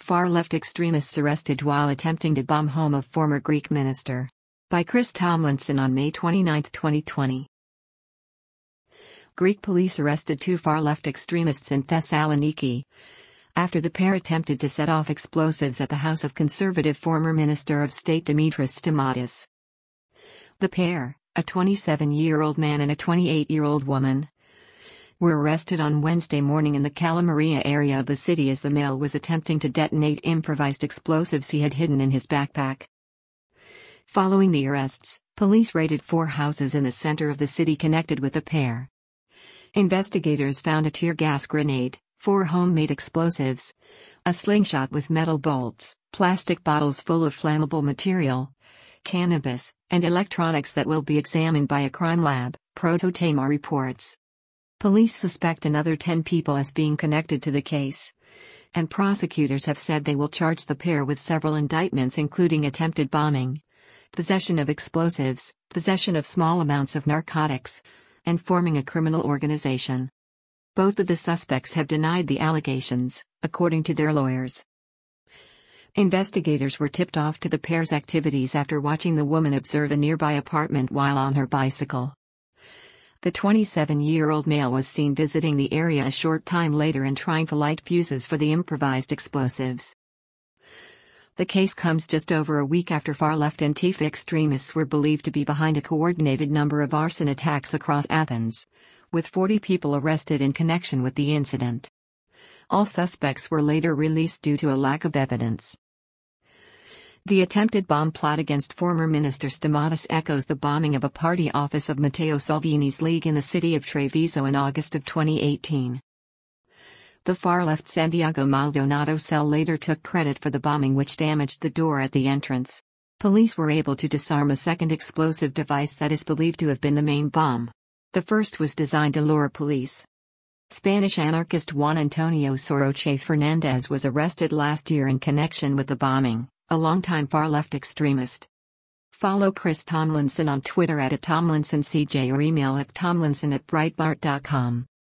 Far-left extremists arrested while attempting to bomb home of former Greek minister. By Chris Tomlinson on May 29, 2020. Greek police arrested two far-left extremists in Thessaloniki after the pair attempted to set off explosives at the house of conservative former Minister of State Dimitris Stamatis. The pair, a 27-year-old man and a 28-year-old woman, were arrested on Wednesday morning in the Kalamaria area of the city as the male was attempting to detonate improvised explosives he had hidden in his backpack. Following the arrests, police raided 4 houses in the center of the city connected with the pair. Investigators found a tear gas grenade, 4 homemade explosives, a slingshot with metal bolts, plastic bottles full of flammable material, cannabis, and electronics that will be examined by a crime lab, Prototema reports. Police suspect another 10 people as being connected to the case, and prosecutors have said they will charge the pair with several indictments including attempted bombing, possession of explosives, possession of small amounts of narcotics, and forming a criminal organization. Both of the suspects have denied the allegations, according to their lawyers. Investigators were tipped off to the pair's activities after watching the woman observe a nearby apartment while on her bicycle. The 27-year-old male was seen visiting the area a short time later and trying to light fuses for the improvised explosives. The case comes just over a week after far-left Antifa extremists were believed to be behind a coordinated number of arson attacks across Athens, with 40 people arrested in connection with the incident. All suspects were later released due to a lack of evidence. The attempted bomb plot against former Minister Stamatis echoes the bombing of a party office of Matteo Salvini's League in the city of Treviso in August of 2018. The far-left Santiago Maldonado cell later took credit for the bombing which damaged the door at the entrance. Police were able to disarm a second explosive device that is believed to have been the main bomb. The first was designed to lure police. Spanish anarchist Juan Antonio Soroche Fernandez was arrested last year in connection with the bombing, a longtime far-left extremist. Follow Chris Tomlinson on Twitter @TomlinsonCJ or email at tomlinson@breitbart.com.